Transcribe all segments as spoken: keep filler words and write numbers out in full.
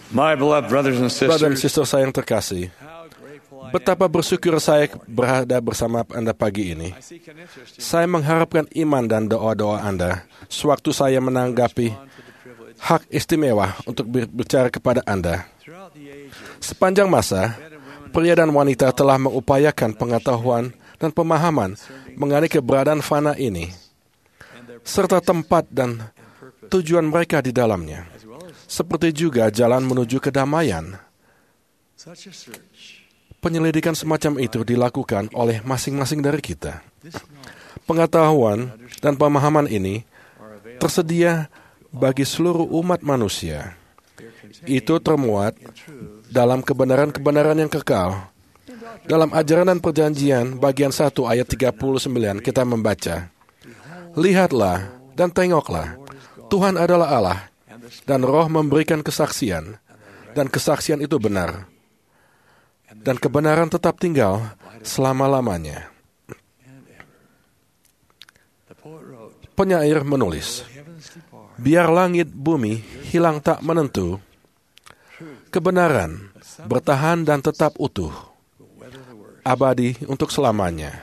My beloved brothers and Brother dan sisters, sister saya yang terkasih, betapa bersyukur saya berada bersama Anda pagi ini. Saya mengharapkan iman dan doa-doa Anda sewaktu saya menanggapi hak istimewa untuk berbicara kepada Anda. Sepanjang masa, pria dan wanita telah mengupayakan pengetahuan dan pemahaman mengenai keberadaan fana ini, serta tempat dan tujuan mereka di dalamnya, seperti juga jalan menuju kedamaian. Penyelidikan semacam itu dilakukan oleh masing-masing dari kita. Pengetahuan dan pemahaman ini tersedia bagi seluruh umat manusia. Itu termuat dalam kebenaran-kebenaran yang kekal. Dalam ajaran dan perjanjian bagian satu ayat tiga puluh sembilan kita membaca, "Lihatlah dan tengoklah, Tuhan adalah Allah, dan Roh memberikan kesaksian, dan kesaksian itu benar. Dan kebenaran tetap tinggal selama-lamanya." Penyair menulis, "Biar langit bumi hilang tak menentu, kebenaran bertahan dan tetap utuh, abadi untuk selamanya."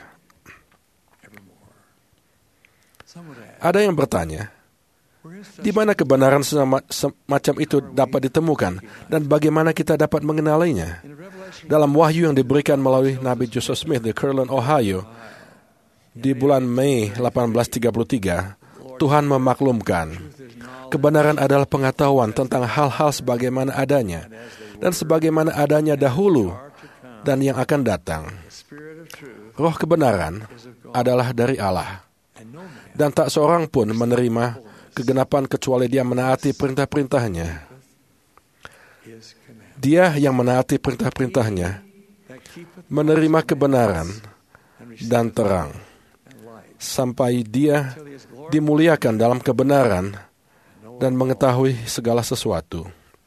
Ada yang bertanya, di mana kebenaran semacam itu dapat ditemukan dan bagaimana kita dapat mengenalinya? Dalam wahyu yang diberikan melalui Nabi Joseph Smith di Kirtland, Ohio, di bulan Mei delapan belas tiga puluh tiga, Tuhan memaklumkan, kebenaran adalah pengetahuan tentang hal-hal sebagaimana adanya, dan sebagaimana adanya dahulu, dan yang akan datang. Roh kebenaran adalah dari Allah, dan tak seorang pun menerima kegenapan kecuali dia menaati perintah-perintahnya. Dia yang menaati perintah-perintahnya menerima kebenaran dan terang, sampai dia dimuliakan dalam kebenaran dan mengetahui segala sesuatu.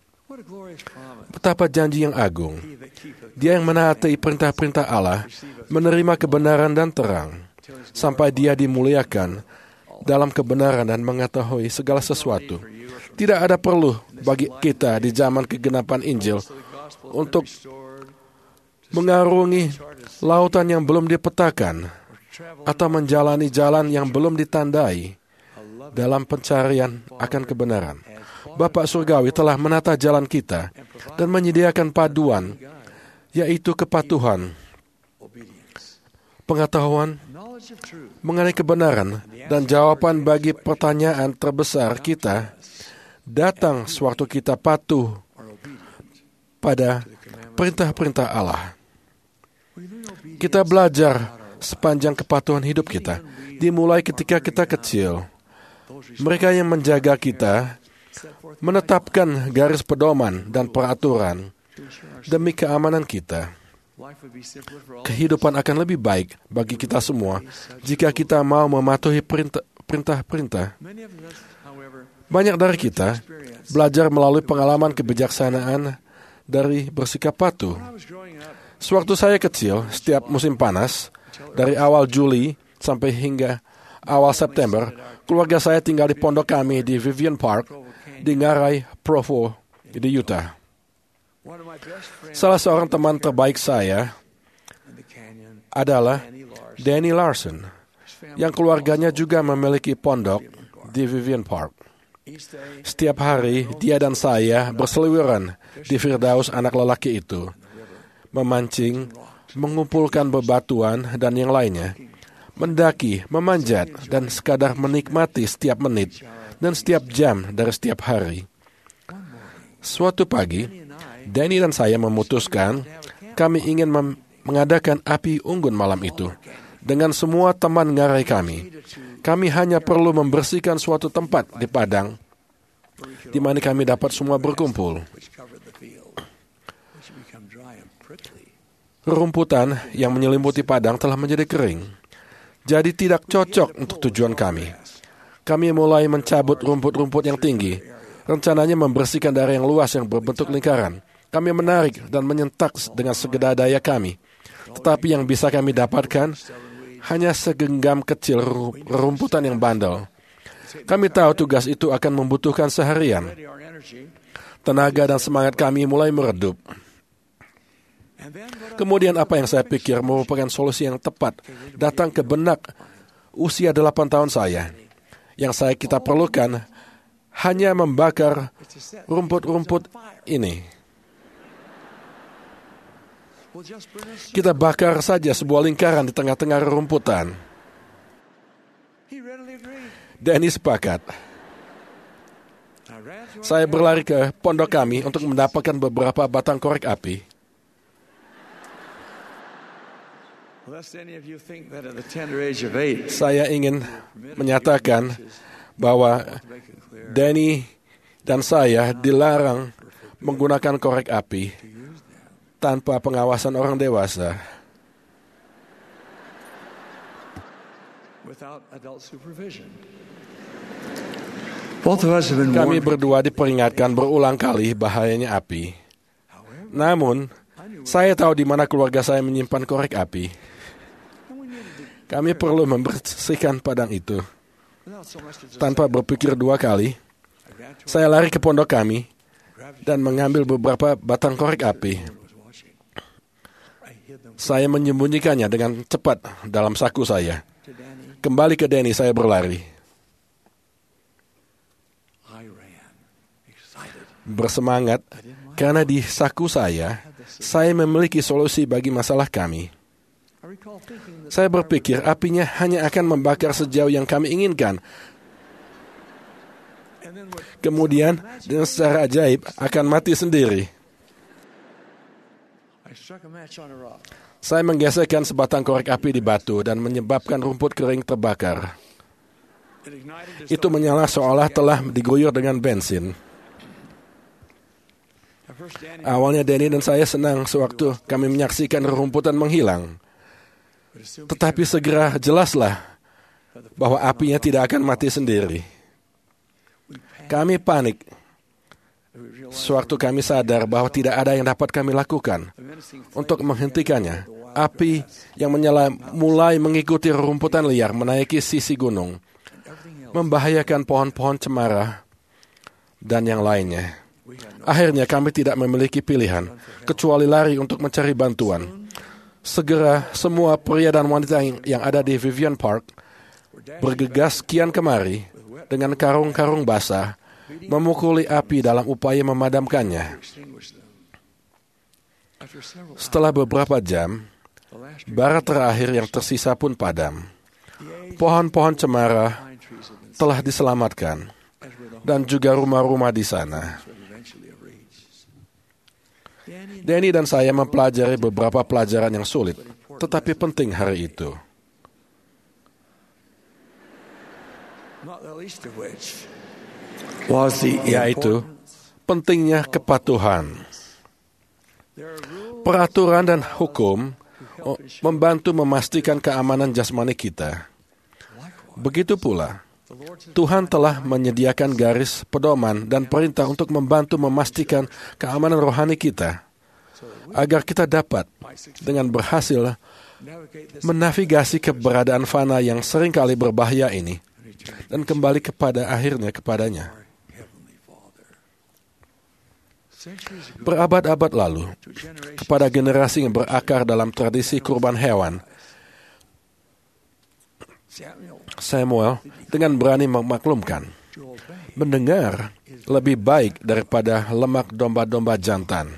Betapa janji yang agung. Dia yang menaati perintah-perintah Allah menerima kebenaran dan terang, sampai dia dimuliakan dalam kebenaran dan mengetahui segala sesuatu. Tidak ada perlu bagi kita di zaman kegenapan Injil untuk mengarungi lautan yang belum dipetakan atau menjalani jalan yang belum ditandai dalam pencarian akan kebenaran. Bapa Surgawi telah menata jalan kita dan menyediakan paduan, yaitu kepatuhan, pengetahuan mengenai kebenaran, dan jawaban bagi pertanyaan terbesar kita datang sewaktu kita patuh pada perintah-perintah Allah. Kita belajar sepanjang kepatuhan hidup kita, dimulai ketika kita kecil. Mereka yang menjaga kita menetapkan garis pedoman dan peraturan demi keamanan kita. Kehidupan akan lebih baik bagi kita semua jika kita mau mematuhi perintah-perintah. Banyak dari kita belajar melalui pengalaman kebijaksanaan dari bersikap patuh. Sewaktu saya kecil, setiap musim panas, dari awal Juli sampai hingga awal September, keluarga saya tinggal di pondok kami di Vivian Park di Ngarai, Provo, di Utah. Salah seorang teman terbaik saya adalah Danny Larson, yang keluarganya juga memiliki pondok di Vivian Park. Setiap hari, dia dan saya berseliweran di Firdaus anak lelaki itu, memancing, mengumpulkan bebatuan, dan yang lainnya, mendaki, memanjat, dan sekadar menikmati setiap menit dan setiap jam dari setiap hari. Suatu pagi, Danny dan saya memutuskan kami ingin mem- mengadakan api unggun malam itu dengan semua teman ngarai kami. Kami hanya perlu membersihkan suatu tempat di padang di mana kami dapat semua berkumpul. Rumputan yang menyelimuti padang telah menjadi kering, jadi tidak cocok untuk tujuan kami. Kami mulai mencabut rumput-rumput yang tinggi, rencananya membersihkan daerah yang luas yang berbentuk lingkaran. Kami menarik dan menyentak dengan segala daya kami, tetapi yang bisa kami dapatkan hanya segenggam kecil rumputan yang bandel. Kami tahu tugas itu akan membutuhkan seharian. Tenaga dan semangat kami mulai meredup. Kemudian apa yang saya pikir merupakan solusi yang tepat datang ke benak usia delapan tahun saya. Yang saya kita perlukan hanya membakar rumput-rumput ini. Kita bakar saja sebuah lingkaran di tengah-tengah rerumputan. Danny sepakat. Saya berlari ke pondok kami untuk mendapatkan beberapa batang korek api. Saya ingin menyatakan bahwa Danny dan saya dilarang menggunakan korek api tanpa pengawasan orang dewasa. Kami berdua diperingatkan berulang kali bahayanya api. Namun, saya tahu di mana keluarga saya menyimpan korek api. Kami perlu membersihkan padang itu. Tanpa berpikir dua kali, saya lari ke pondok kami dan mengambil beberapa batang korek api. Saya menyembunyikannya dengan cepat dalam saku saya. Kembali ke Danny, saya berlari. Bersemangat, karena di saku saya, saya memiliki solusi bagi masalah kami. Saya berpikir apinya hanya akan membakar sejauh yang kami inginkan. Kemudian, dengan secara ajaib, akan mati sendiri. Saya menggesekkan sebatang korek api di batu dan menyebabkan rumput kering terbakar. Itu menyala seolah telah diguyur dengan bensin. Awalnya Danny dan saya senang sewaktu kami menyaksikan rerumputan menghilang. Tetapi segera jelaslah bahwa apinya tidak akan mati sendiri. Kami panik sewaktu kami sadar bahwa tidak ada yang dapat kami lakukan untuk menghentikannya. Api yang menyala mulai mengikuti rerumputan liar menaiki sisi gunung, membahayakan pohon-pohon cemara dan yang lainnya. Akhirnya kami tidak memiliki pilihan kecuali lari untuk mencari bantuan. Segera semua pria dan wanita yang ada di Vivian Park bergegas kian kemari dengan karung-karung basah, memukuli api dalam upaya memadamkannya. Setelah beberapa jam, bara terakhir yang tersisa pun padam. Pohon-pohon cemara telah diselamatkan dan juga rumah-rumah di sana. Danny dan saya mempelajari beberapa pelajaran yang sulit, tetapi penting hari itu. Yaitu pentingnya kepatuhan. Peraturan dan hukum membantu memastikan keamanan jasmani kita. Begitu pula, Tuhan telah menyediakan garis pedoman dan perintah untuk membantu memastikan keamanan rohani kita, agar kita dapat dengan berhasil menavigasi keberadaan fana yang seringkali berbahaya ini dan kembali kepada akhirnya kepadanya. Berabad-abad lalu, kepada generasi yang berakar dalam tradisi kurban hewan, Samuel dengan berani memaklumkan, mendengar lebih baik daripada lemak domba-domba jantan.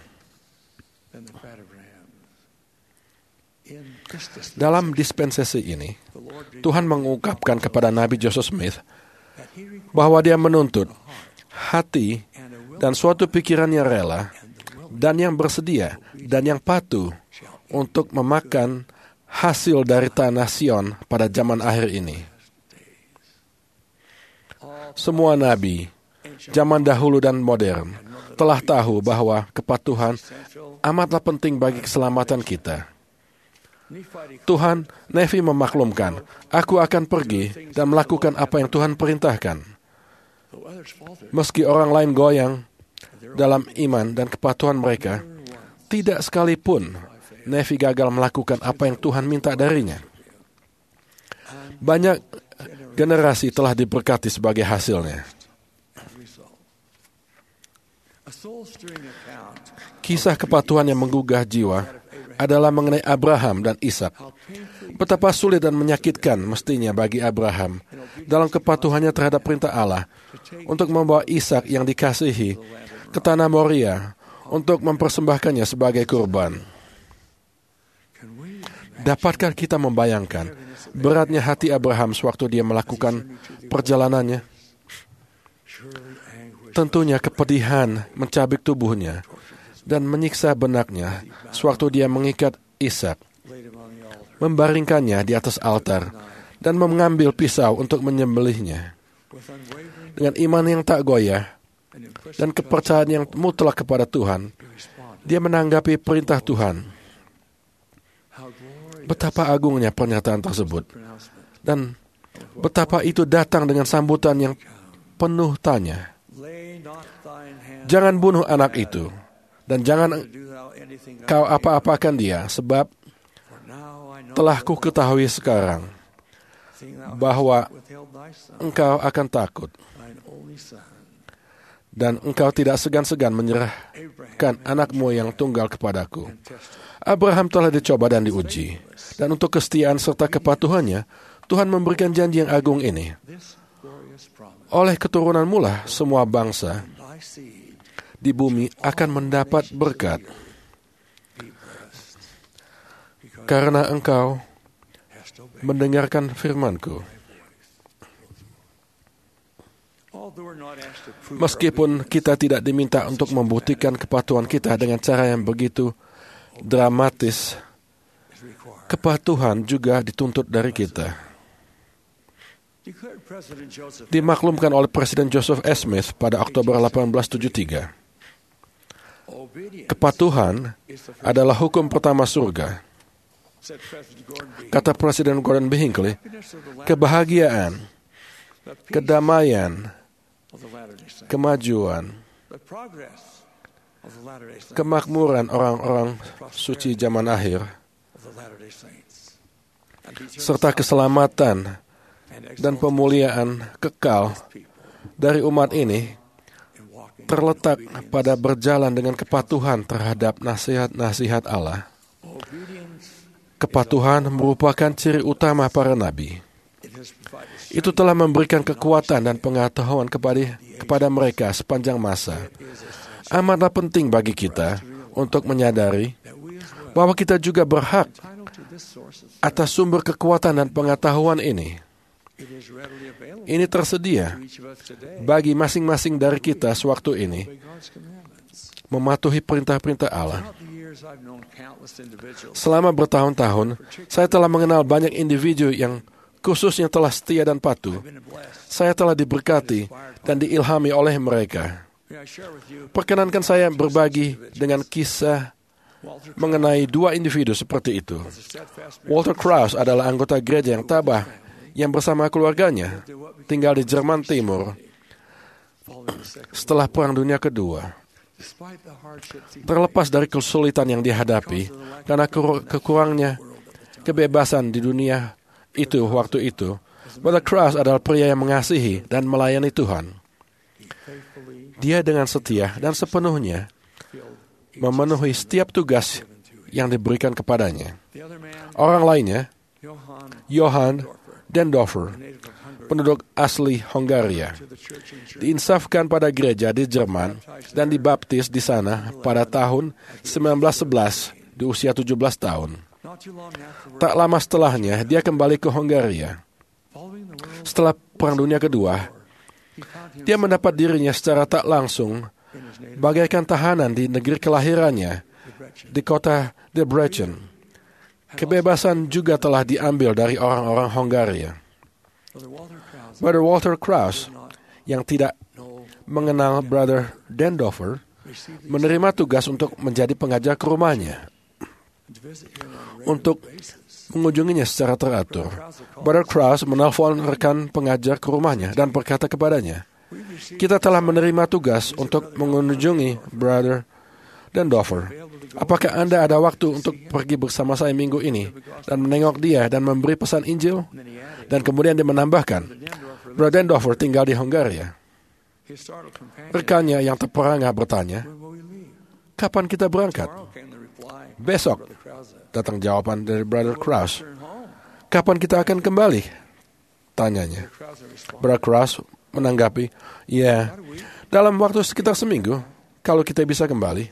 Dalam dispensasi ini, Tuhan mengungkapkan kepada Nabi Joseph Smith bahwa Dia menuntut hati dan suatu pikiran yang rela dan yang bersedia dan yang patuh untuk memakan hasil dari tanah Sion pada zaman akhir ini. Semua nabi, zaman dahulu dan modern, telah tahu bahwa kepatuhan amatlah penting bagi keselamatan kita. Tuhan, Nefi memaklumkan, aku akan pergi dan melakukan apa yang Tuhan perintahkan. Meski orang lain goyang dalam iman dan kepatuhan mereka, tidak sekalipun Nefi gagal melakukan apa yang Tuhan minta darinya. Banyak generasi telah diberkati sebagai hasilnya. Kisah kepatuhan yang menggugah jiwa adalah mengenai Abraham dan Ishak. Betapa sulit dan menyakitkan mestinya bagi Abraham dalam kepatuhannya terhadap perintah Allah untuk membawa Ishak yang dikasihi ke tanah Moria untuk mempersembahkannya sebagai kurban. Dapatkah kita membayangkan beratnya hati Abraham sewaktu dia melakukan perjalanannya? Tentunya kepedihan mencabik tubuhnya dan menyiksa benaknya sewaktu dia mengikat Ishak, membaringkannya di atas altar, dan mengambil pisau untuk menyembelihnya. Dengan iman yang tak goyah dan kepercayaan yang mutlak kepada Tuhan, dia menanggapi perintah Tuhan. Betapa agungnya pernyataan tersebut, dan betapa itu datang dengan sambutan yang penuh tanya. Jangan bunuh anak itu, dan jangan kau apa-apakan dia, sebab telah ku ketahui sekarang bahwa engkau akan takut, dan engkau tidak segan-segan menyerahkan anakmu yang tunggal kepadaku. Abraham telah dicoba dan diuji, dan untuk kesetiaan serta kepatuhannya, Tuhan memberikan janji yang agung ini. Oleh keturunanmu lah semua bangsa di bumi akan mendapat berkat, karena engkau mendengarkan firman-Ku. Meskipun kita tidak diminta untuk membuktikan kepatuhan kita dengan cara yang begitu dramatis, kepatuhan juga dituntut dari kita. Dimaklumkan oleh Presiden Joseph S. Smith pada Oktober delapan belas tujuh puluh tiga. Kepatuhan adalah hukum pertama surga. Kata Presiden Gordon B. Hinckley, kebahagiaan, kedamaian, kemajuan, kemakmuran orang-orang suci zaman akhir, serta keselamatan dan pemuliaan kekal dari umat ini terletak pada berjalan dengan kepatuhan terhadap nasihat-nasihat Allah. Kepatuhan merupakan ciri utama para nabi. Itu telah memberikan kekuatan dan pengetahuan kepada, kepada mereka sepanjang masa. Amatlah penting bagi kita untuk menyadari bahwa kita juga berhak atas sumber kekuatan dan pengetahuan ini. Ini tersedia bagi masing-masing dari kita sewaktu ini mematuhi perintah-perintah Allah. Selama bertahun-tahun, saya telah mengenal banyak individu yang khususnya telah setia dan patuh. Saya telah diberkati dan diilhami oleh mereka. Perkenankan saya berbagi dengan kisah mengenai dua individu seperti itu. Walter Krauss adalah anggota gereja yang tabah yang bersama keluarganya tinggal di Jerman Timur setelah Perang Dunia Kedua. Terlepas dari kesulitan yang dihadapi karena kekurangnya kebebasan di dunia itu waktu itu, Brother Krauss adalah pria yang mengasihi dan melayani Tuhan. Dia dengan setia dan sepenuhnya memenuhi setiap tugas yang diberikan kepadanya. Orang lainnya, Johann Dendorfer, penduduk asli Hongaria, diinsafkan pada gereja di Jerman dan dibaptis di sana pada tahun sembilan belas sebelas di usia tujuh belas tahun. Tak lama setelahnya, dia kembali ke Hongaria. Setelah Perang Dunia Kedua, dia mendapat dirinya secara tak langsung bagaikan tahanan di negeri kelahirannya, di kota Debrecen. Kebebasan juga telah diambil dari orang-orang Hongaria. Brother Walter Krauss, yang tidak mengenal Brother Dendorfer, menerima tugas untuk menjadi pengajar ke rumahnya, untuk mengunjunginya secara teratur. Brother Krauss menelpon rekan pengajar ke rumahnya dan berkata kepadanya, "Kita telah menerima tugas untuk mengunjungi Brother Dendorfer. Apakah Anda ada waktu untuk pergi bersama saya minggu ini dan menengok dia dan memberi pesan Injil? Dan kemudian dia menambahkan, Brother Dendorfer tinggal di Hongaria. Rekannya yang terperangah bertanya, kapan kita berangkat? Besok, datang jawaban dari Brother Krause. Kapan kita akan kembali? Tanyanya. Brother Krause menanggapi, ya, dalam waktu sekitar seminggu, kalau kita bisa kembali.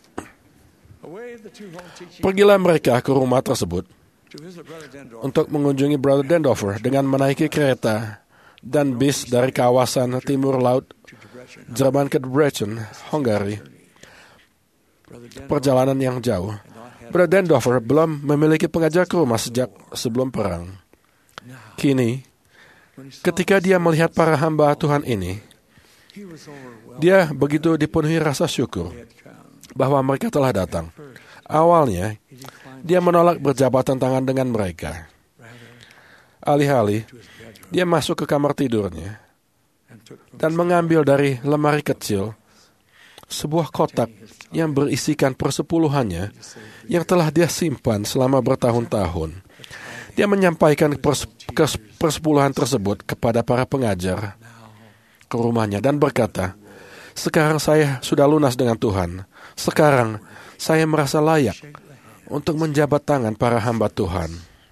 Pergilah mereka ke rumah tersebut untuk mengunjungi Brother Dendorfer dengan menaiki kereta dan bis dari kawasan timur laut Jerman ke Debrecen, Hungari. Perjalanan yang jauh. Brother Dendorfer belum memiliki pengajar ke rumah sejak sebelum perang. Kini, ketika dia melihat para hamba Tuhan ini, dia begitu dipenuhi rasa syukur bahwa mereka telah datang. Awalnya, dia menolak berjabatan tangan dengan mereka. Alih-alih, dia masuk ke kamar tidurnya dan mengambil dari lemari kecil sebuah kotak yang berisikan persepuluhannya yang telah dia simpan selama bertahun-tahun. Dia menyampaikan pers- kes- persepuluhan tersebut kepada para pengajar ke rumahnya dan berkata, sekarang saya sudah lunas dengan Tuhan. Sekarang saya merasa layak untuk menjabat tangan para hamba Tuhan.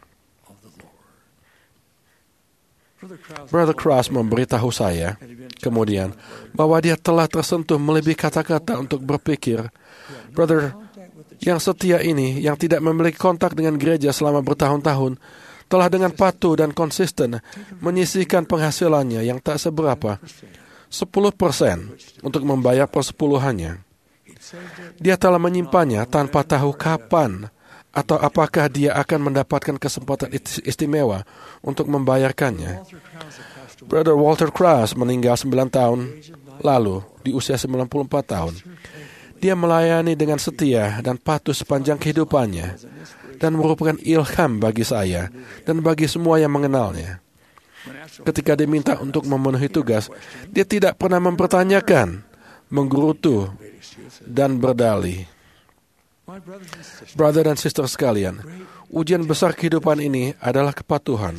Brother Krause memberitahu saya kemudian bahwa dia telah tersentuh melebihi kata-kata untuk berpikir. Brother yang setia ini, yang tidak memiliki kontak dengan gereja selama bertahun-tahun, telah dengan patuh dan konsisten menyisihkan penghasilannya yang tak seberapa, sepuluh persen untuk membayar persepuluhannya. Dia telah menyimpannya tanpa tahu kapan atau apakah dia akan mendapatkan kesempatan istimewa untuk membayarkannya. Brother Walter Krause meninggal sembilan tahun lalu di usia sembilan puluh empat tahun. Dia melayani dengan setia dan patuh sepanjang kehidupannya dan merupakan ilham bagi saya dan bagi semua yang mengenalnya. Ketika diminta untuk memenuhi tugas, dia tidak pernah mempertanyakan, menggerutu, dan berdalih. Brother dan sister sekalian, ujian besar kehidupan ini adalah kepatuhan.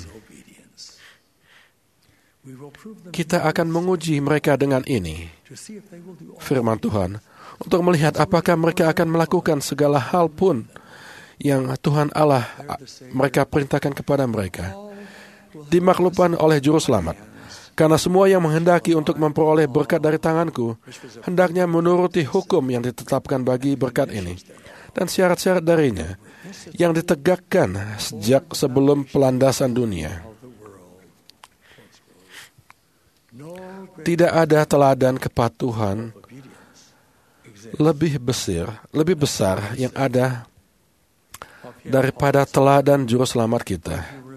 Kita akan menguji mereka dengan ini, firman Tuhan, untuk melihat apakah mereka akan melakukan segala hal pun yang Tuhan Allah mereka perintahkan kepada mereka. Dimaklumkan oleh Juru Selamat. Karena semua yang menghendaki untuk memperoleh berkat dari tanganku, hendaknya menuruti hukum yang ditetapkan bagi berkat ini, dan syarat-syarat darinya, yang ditegakkan sejak sebelum pelandasan dunia. Tidak ada teladan kepatuhan lebih besar, lebih besar yang ada daripada teladan Juru Selamat kita.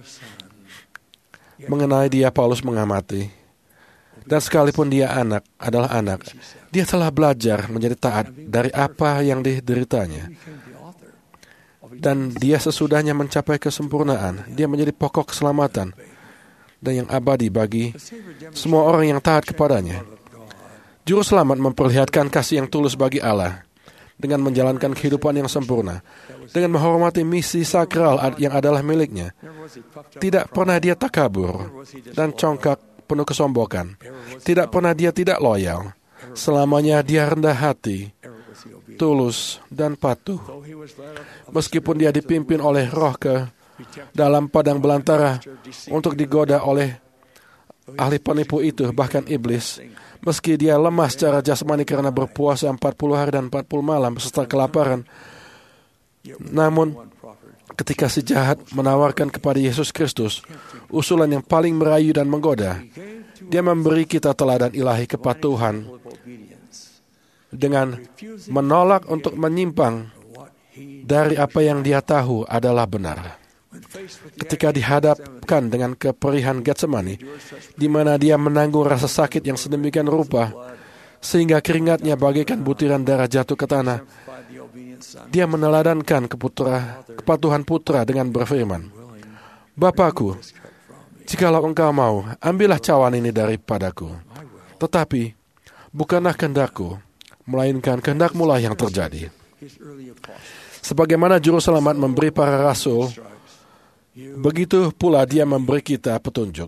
Mengenai dia, Paulus mengamati, dan sekalipun dia anak, adalah anak, dia telah belajar menjadi taat dari apa yang dideritanya. Dan dia sesudahnya mencapai kesempurnaan, dia menjadi pokok keselamatan dan yang abadi bagi semua orang yang taat kepadanya. Juru Selamat memperlihatkan kasih yang tulus bagi Allah dengan menjalankan kehidupan yang sempurna, dengan menghormati misi sakral yang adalah miliknya. Tidak pernah dia takabur dan congkak penuh kesombongan. Tidak pernah dia tidak loyal. Selamanya dia rendah hati, tulus, dan patuh. Meskipun dia dipimpin oleh roh ke dalam padang belantara untuk digoda oleh ahli penipu itu, bahkan iblis. Meski dia lemah secara jasmani karena berpuasa empat puluh hari dan empat puluh malam serta kelaparan, namun ketika si jahat menawarkan kepada Yesus Kristus usulan yang paling merayu dan menggoda, dia memberi kita teladan ilahi kepatuhan dengan menolak untuk menyimpang dari apa yang dia tahu adalah benar. Ketika dihadapkan dengan keperihan Getsemani, di mana dia menanggung rasa sakit yang sedemikian rupa, sehingga keringatnya bagaikan butiran darah jatuh ke tanah, dia meneladankan keputra, kepatuhan putra dengan berfirman, Bapakku, jikalau engkau mau, ambillah cawan ini daripadaku. Tetapi, bukanlah kehendakku, melainkan kehendakmu lah yang terjadi. Sebagaimana Juru Selamat memberi para rasul, begitu pula Dia memberi kita petunjuk.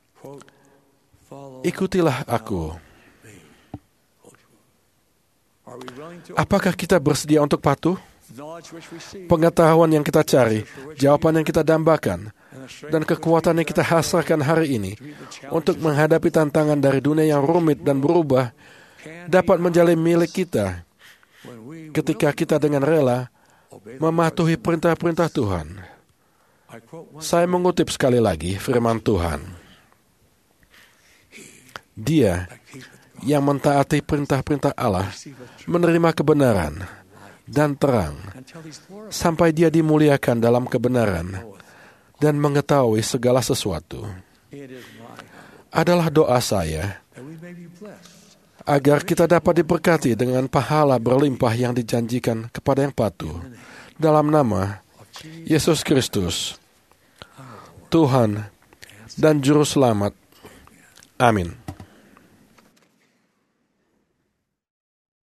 Ikutilah aku. Apakah kita bersedia untuk patuh? Pengetahuan yang kita cari, jawaban yang kita dambakan, dan kekuatan yang kita hasrahkan hari ini untuk menghadapi tantangan dari dunia yang rumit dan berubah dapat menjadi milik kita ketika kita dengan rela mematuhi perintah-perintah Tuhan. Saya mengutip sekali lagi firman Tuhan. Dia yang mentaati perintah-perintah Allah menerima kebenaran dan terang sampai dia dimuliakan dalam kebenaran dan mengetahui segala sesuatu. Adalah doa saya agar kita dapat diberkati dengan pahala berlimpah yang dijanjikan kepada yang patuh. Dalam nama Yesus Kristus, Tuhan dan Juru Selamat. Amin.